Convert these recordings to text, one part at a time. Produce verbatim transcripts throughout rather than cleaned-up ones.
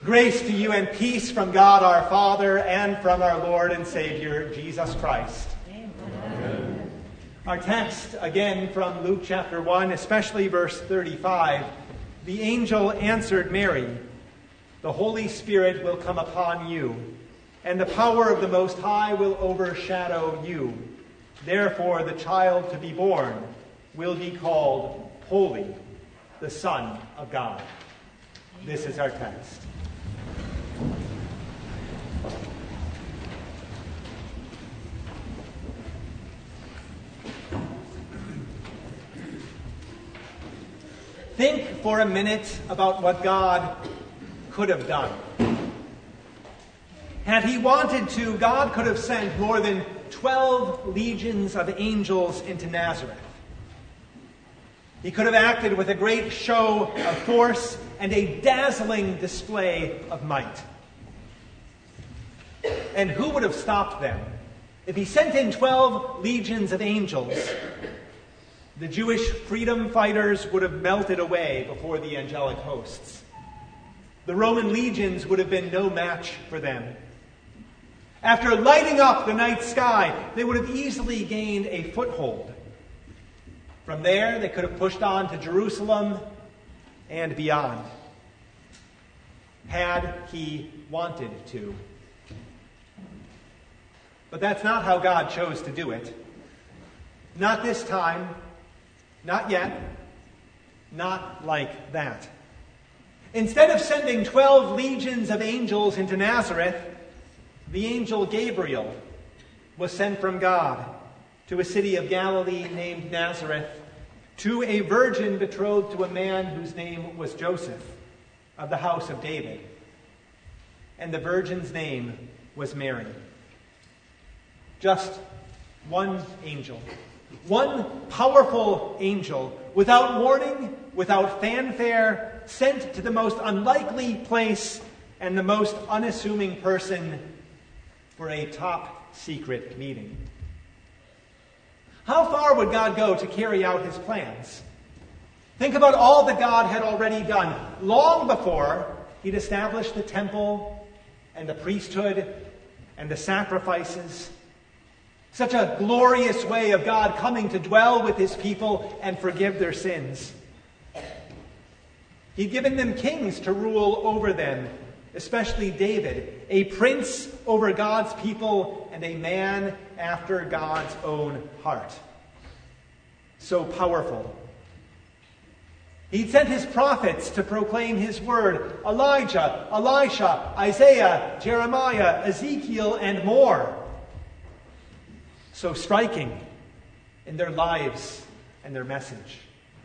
Grace to you and peace from God our Father and from our Lord and Savior, Jesus Christ. Amen. Our text, again from Luke chapter one, especially verse thirty-five. The angel answered Mary, "The Holy Spirit will come upon you, and the power of the Most High will overshadow you. Therefore the child to be born will be called Holy, the Son of God." This is our text. Think for a minute about what God could have done. Had he wanted to, God could have sent more than twelve legions of angels into Nazareth. He could have acted with a great show of force and a dazzling display of might. And who would have stopped them? If he sent in twelve legions of angels, the Jewish freedom fighters would have melted away before the angelic hosts. The Roman legions would have been no match for them. After lighting up the night sky, they would have easily gained a foothold. From there, they could have pushed on to Jerusalem and beyond, had he wanted to. But that's not how God chose to do it. Not this time, not yet, not like that. Instead of sending twelve legions of angels into Nazareth, the angel Gabriel was sent from God to a city of Galilee named Nazareth, to a virgin betrothed to a man whose name was Joseph, of the house of David. And the virgin's name was Mary. Just one angel, one powerful angel, without warning, without fanfare, sent to the most unlikely place and the most unassuming person for a top secret meeting. How far would God go to carry out his plans? Think about all that God had already done long before he'd established the temple and the priesthood and the sacrifices. Such a glorious way of God coming to dwell with his people and forgive their sins. He'd given them kings to rule over them, especially David, a prince over God's people and a man after God's own heart. So powerful. He'd sent his prophets to proclaim his word: Elijah, Elisha, Isaiah, Jeremiah, Ezekiel, and more. So striking in their lives and their message.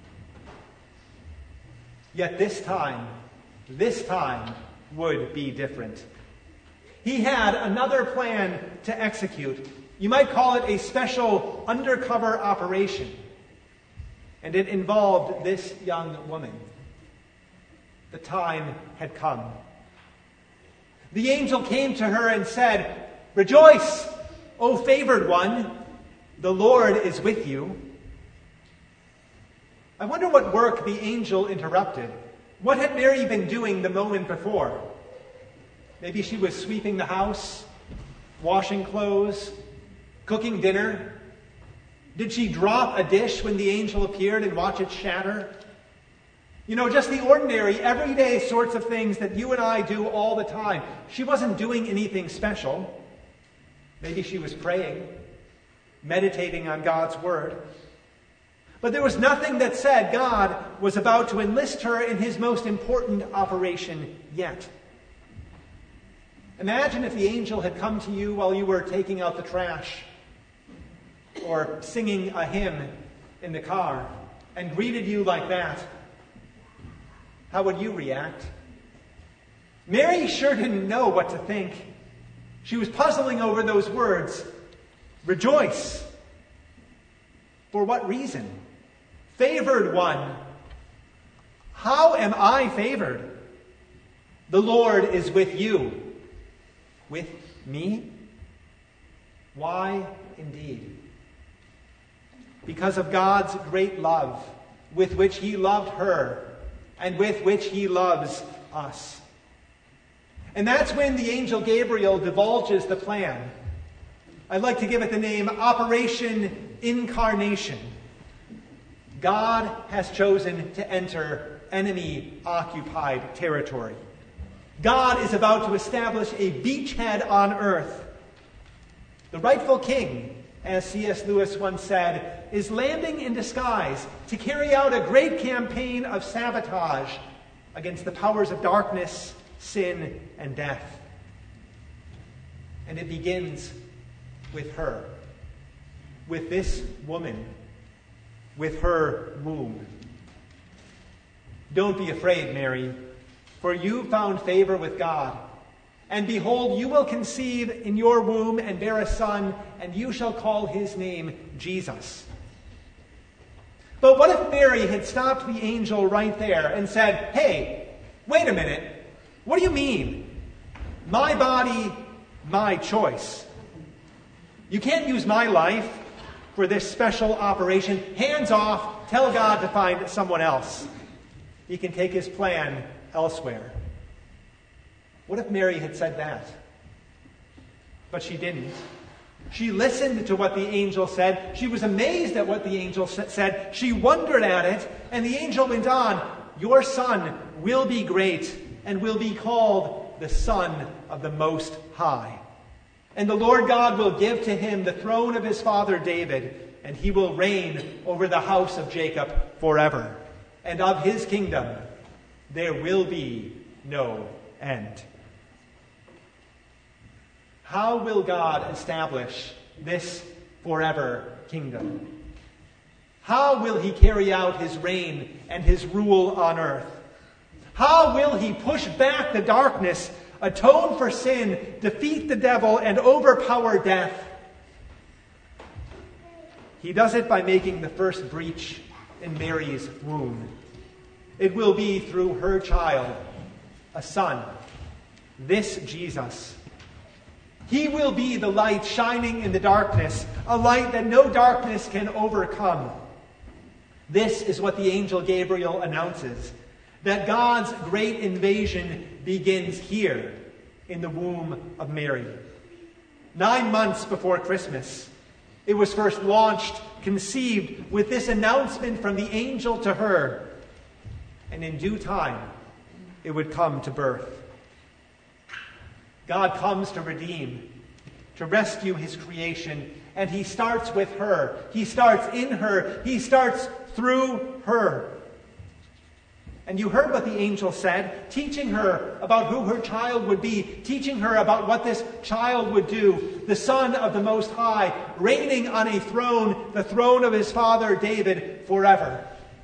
Yet this time, this time would be different. He had another plan to execute. You might call it a special undercover operation. And it involved this young woman. The time had come. The angel came to her and said, "Rejoice, O favored one, the Lord is with you." I wonder what work the angel interrupted. What had Mary been doing the moment before? Maybe she was sweeping the house, washing clothes, cooking dinner. Did she drop a dish when the angel appeared and watch it shatter? You know, just the ordinary, everyday sorts of things that you and I do all the time. She wasn't doing anything special. Maybe she was praying, meditating on God's word. But there was nothing that said God was about to enlist her in his most important operation yet. Imagine if the angel had come to you while you were taking out the trash or singing a hymn in the car and greeted you like that. How would you react? Mary sure didn't know what to think. She was puzzling over those words. Rejoice. For what reason? Favored one. How am I favored? The Lord is with you. With me? Why, indeed? Because of God's great love, with which he loved her, and with which he loves us. And that's when the angel Gabriel divulges the plan. I'd like to give it the name Operation Incarnation. God has chosen to enter enemy-occupied territory. God is about to establish a beachhead on earth. The rightful king, as C S Lewis once said, is landing in disguise to carry out a great campaign of sabotage against the powers of darkness, sin, and death. And it begins with her, with this woman, with her womb. Don't be afraid, Mary, for you found favor with God. And behold, you will conceive in your womb and bear a son, and you shall call his name Jesus. But what if Mary had stopped the angel right there and said, hey, wait a minute, what do you mean? My body, my choice. You can't use my life for this special operation. Hands off, tell God to find someone else. He can take his plan elsewhere. What if Mary had said that? But she didn't. She listened to what the angel said. She was amazed at what the angel said. She wondered at it. And the angel went on, your son will be great and will be called the Son of the Most High. And the Lord God will give to him the throne of his father David, and he will reign over the house of Jacob forever. And of his kingdom there will be no end. How will God establish this forever kingdom? How will he carry out his reign and his rule on earth? How will he push back the darkness, atone for sin, defeat the devil, and overpower death? He does it by making the first breach in Mary's womb. It will be through her child, a son, this Jesus. He will be the light shining in the darkness, a light that no darkness can overcome. This is what the angel Gabriel announces, that God's great invasion begins here in the womb of Mary. Nine months before Christmas, it was first launched, conceived with this announcement from the angel to her. And in due time, it would come to birth. God comes to redeem, to rescue his creation, and he starts with her. He starts in her. He starts through her. And you heard what the angel said, teaching her about who her child would be, teaching her about what this child would do. The Son of the Most High, reigning on a throne, the throne of his father David, forever.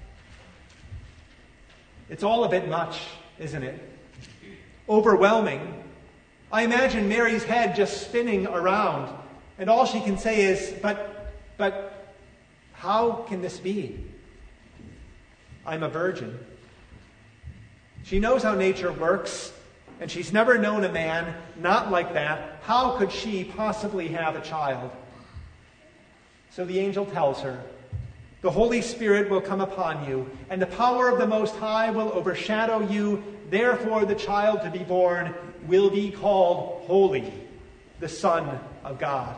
It's all a bit much, isn't it? Overwhelming. I imagine Mary's head just spinning around, and all she can say is, but, but, how can this be? I'm a virgin. She knows how nature works, and she's never known a man not like that. How could she possibly have a child? So the angel tells her, the Holy Spirit will come upon you, and the power of the Most High will overshadow you. Therefore, the child to be born will be called Holy, the Son of God.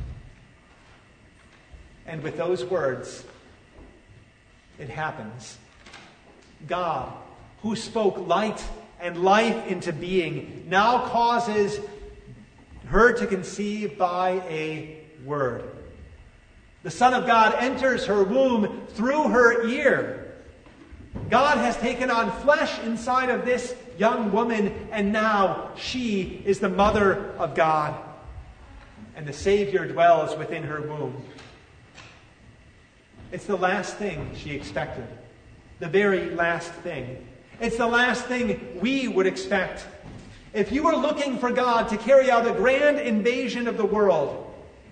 And with those words, it happens. God, who spoke light and life into being, now causes her to conceive by a word. The Son of God enters her womb through her ear. God has taken on flesh inside of this young woman, and now she is the mother of God. And the Savior dwells within her womb. It's the last thing she expected. The very last thing. It's the last thing we would expect. If you were looking for God to carry out a grand invasion of the world,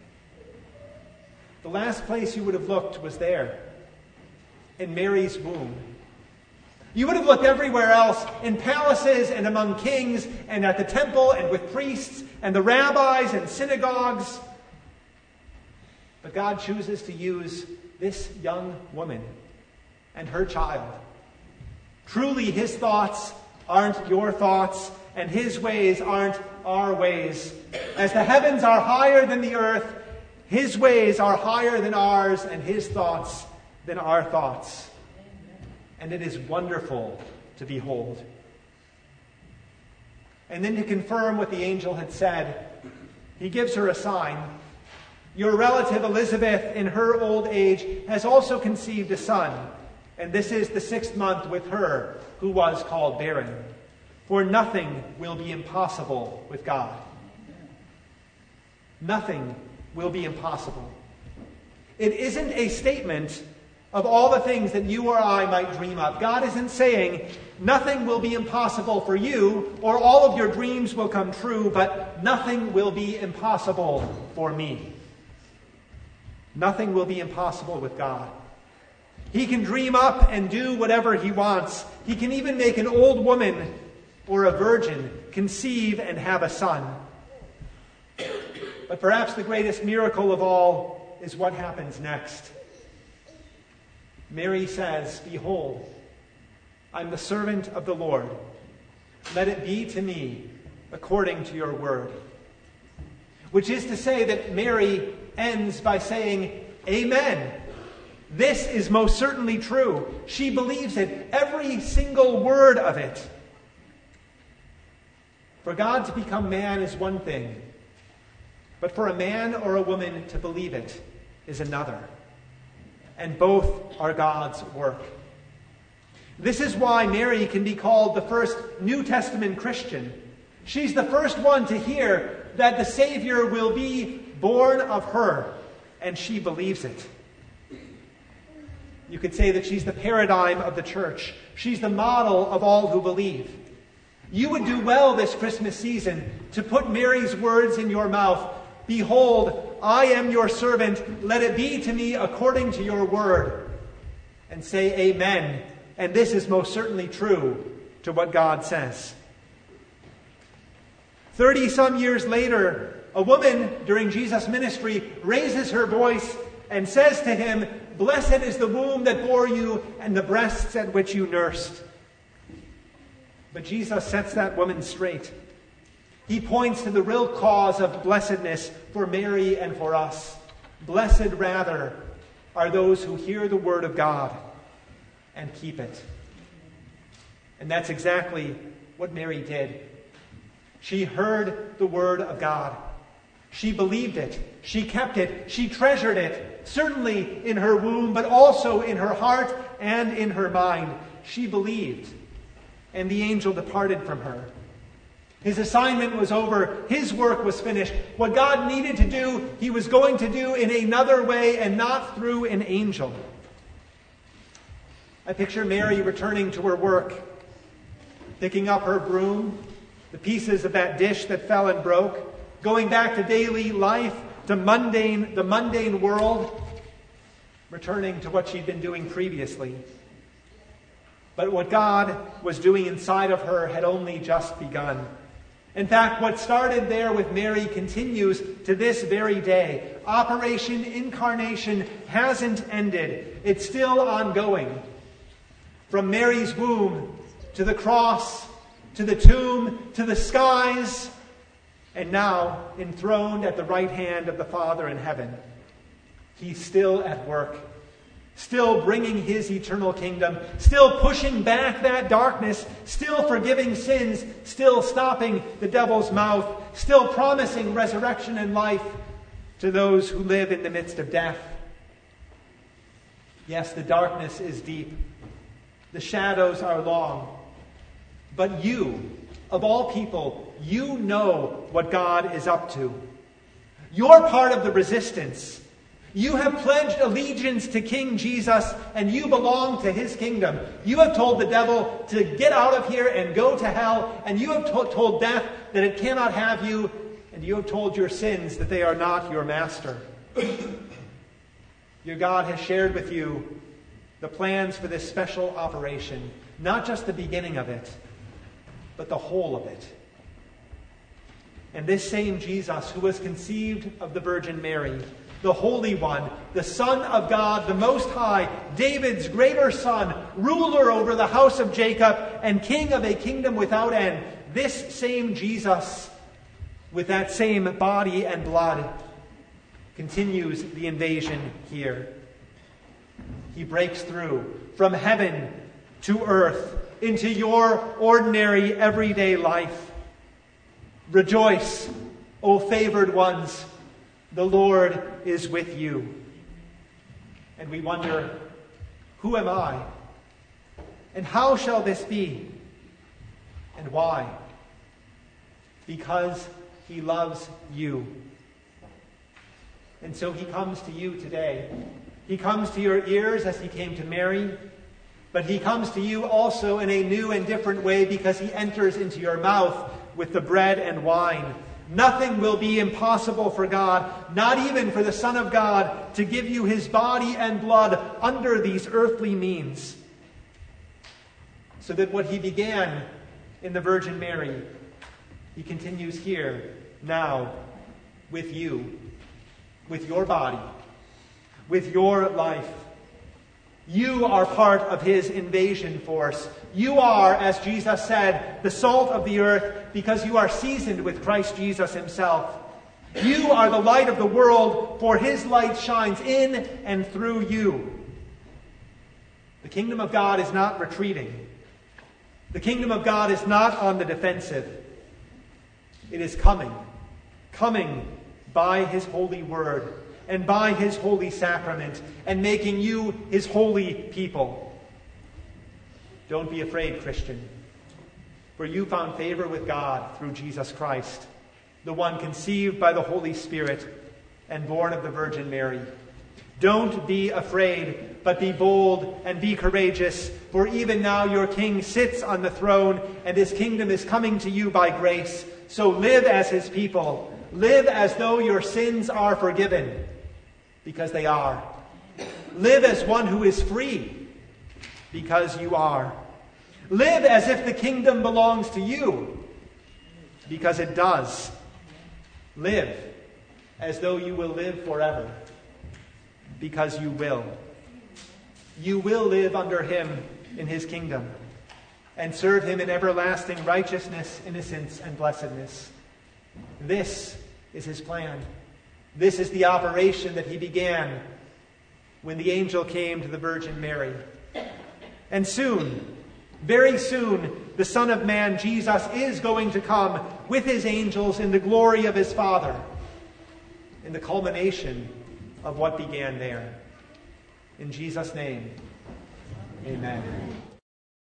the last place you would have looked was there, in Mary's womb. You would have looked everywhere else, in palaces and among kings and at the temple and with priests and the rabbis and synagogues. But God chooses to use this young woman and her child. Truly, his thoughts aren't your thoughts, and his ways aren't our ways. As the heavens are higher than the earth, his ways are higher than ours, and his thoughts than our thoughts. And it is wonderful to behold. And then to confirm what the angel had said, he gives her a sign. Your relative Elizabeth, in her old age, has also conceived a son, and this is the sixth month with her, who was called barren. For nothing will be impossible with God. Nothing will be impossible. It isn't a statement of all the things that you or I might dream up. God isn't saying nothing will be impossible for you, or all of your dreams will come true, but nothing will be impossible for me. Nothing will be impossible with God. He can dream up and do whatever he wants. He can even make an old woman or a virgin conceive and have a son. But perhaps the greatest miracle of all is what happens next. Mary says, "Behold, I'm the servant of the Lord. Let it be to me according to your word." Which is to say that Mary ends by saying, "Amen. This is most certainly true." She believes it, every single word of it. For God to become man is one thing, but for a man or a woman to believe it is another. And both are God's work. This is why Mary can be called the first New Testament Christian. She's the first one to hear that the Savior will be born of her, and she believes it. You could say that she's the paradigm of the church. She's the model of all who believe. You would do well this Christmas season to put Mary's words in your mouth. "Behold, I am your servant. Let it be to me according to your word." And say amen. And this is most certainly true to what God says. Thirty some years later, a woman during Jesus' ministry raises her voice and says to him, "Blessed is the womb that bore you and the breasts at which you nursed." But Jesus sets that woman straight. He points to the real cause of blessedness for Mary and for us. Blessed, rather, are those who hear the word of God and keep it. And that's exactly what Mary did. She heard the word of God. She believed it. She kept it. She treasured it, certainly in her womb, but also in her heart and in her mind. She believed, and the angel departed from her. His assignment was over. His work was finished. What God needed to do, he was going to do in another way and not through an angel. I picture Mary returning to her work, picking up her broom, the pieces of that dish that fell and broke, going back to daily life, to mundane, the mundane world, returning to what she'd been doing previously. But what God was doing inside of her had only just begun. In fact, what started there with Mary continues to this very day. Operation Incarnation hasn't ended. It's still ongoing. From Mary's womb to the cross, to the tomb, to the skies, and now enthroned at the right hand of the Father in heaven. He's still at work, still bringing his eternal kingdom, still pushing back that darkness, still forgiving sins, still stopping the devil's mouth, still promising resurrection and life to those who live in the midst of death. Yes, the darkness is deep. The shadows are long. But you, of all people, you know what God is up to. You're part of the resistance. You have pledged allegiance to King Jesus, and you belong to his kingdom. You have told the devil to get out of here and go to hell, and you have to- told death that it cannot have you, and you have told your sins that they are not your master. Your God has shared with you the plans for this special operation, not just the beginning of it, but the whole of it. And this same Jesus, who was conceived of the Virgin Mary, the Holy One, the Son of God, the Most High, David's greater son, ruler over the house of Jacob, and king of a kingdom without end, this same Jesus, with that same body and blood, continues the invasion here. He breaks through from heaven to earth into your ordinary everyday life. Rejoice, O favored ones, the Lord is with you. And we wonder, who am I? And how shall this be? And why? Because he loves you. And so he comes to you today. He comes to your ears as he came to Mary, but he comes to you also in a new and different way because he enters into your mouth with the bread and wine. Nothing will be impossible for God, not even for the Son of God, to give you his body and blood under these earthly means. So that what he began in the Virgin Mary, he continues here, now, with you, with your body, with your life. You are part of his invasion force. You are, as Jesus said, the salt of the earth because you are seasoned with Christ Jesus himself. You are the light of the world, for his light shines in and through you. The kingdom of God is not retreating. The kingdom of God is not on the defensive. It is coming, coming by his holy word and by his holy sacrament, and making you his holy people. Don't be afraid, Christian, for you found favor with God through Jesus Christ, the one conceived by the Holy Spirit and born of the Virgin Mary. Don't be afraid, but be bold and be courageous, for even now your King sits on the throne, and his kingdom is coming to you by grace. So live as his people. Live as though your sins are forgiven, because they are. Live as one who is free, because you are. Live as if the kingdom belongs to you, because it does. Live as though you will live forever, because you will. You will live under him in his kingdom and serve him in everlasting righteousness, innocence, and blessedness. This is his plan. This is the operation that he began when the angel came to the Virgin Mary. And soon, very soon, the Son of Man, Jesus, is going to come with his angels in the glory of his Father, in the culmination of what began there. In Jesus' name, amen.